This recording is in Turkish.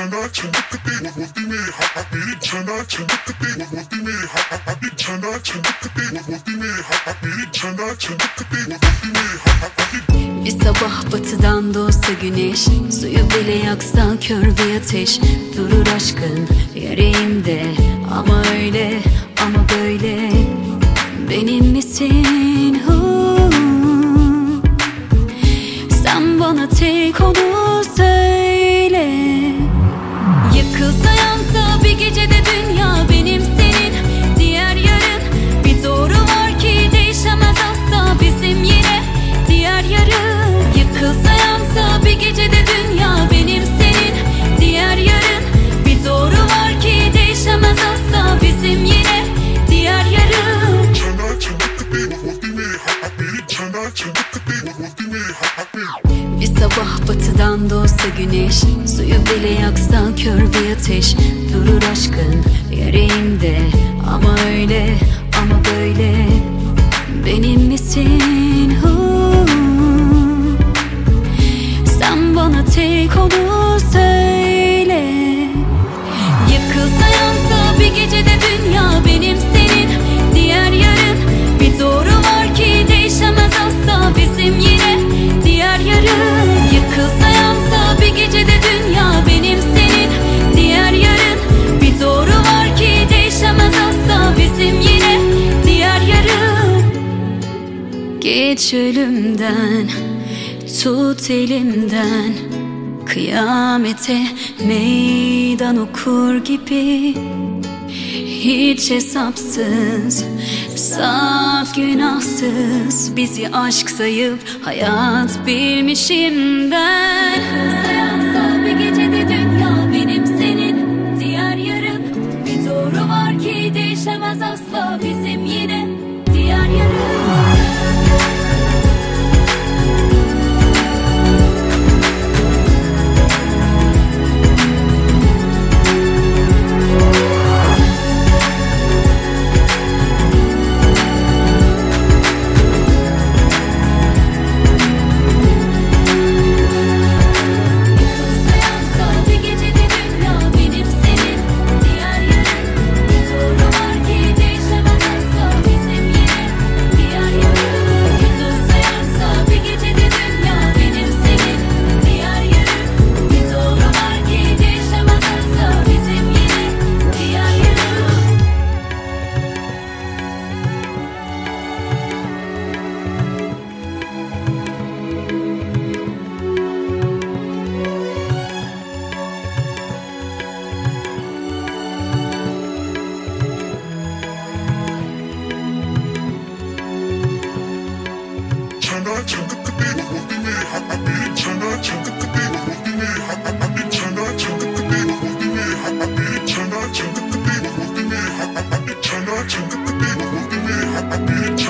Bir sabah batıdan doğsa güneş, suyu bile yaksa kör bir ateş. Durur aşkın yüreğimde, ama öyle ama böyle. Benim misin? Sen bana tek onu söyle. Yıkılsa yansa bir gecede dünya, benim senin diğer yarın. Bir doğru var ki değişemez asla, bizim yine diğer yarın. Yıkılsa yansa bir gecede dünya, benim senin diğer yarın. Bir doğru var ki değişemez asla, bizim yine diğer yarın. Bir sabah batıdan doğsa güneş, suyu bile yaksa kör bir ateş. Durur aşkın yüreğimde, ama öyle ama böyle. Benim misin? Sen bana tek onu söyle. Yıkılsa yansa bir gecede dünya, benim senin diğer yarın. Bir doğru var ki değişemez asla, bizim yine diğer yarın. Yıkılsa yansa bir gecede dünya, benim senin diğer yarın. Bir doğru var ki değişemez asla, bizim yine diğer yarın. Geç ölümden, tut elimden, kıyamete meydan okur gibi. Hiç hesapsız, saf günahsız, bizi aşk sayıp hayat bilmişim ben. Yıkılsa yansa bir gecede dünya, benim senin diğer yarın. Bir doğru var ki değişemez asla, bizim yine diğer yarın. Chana,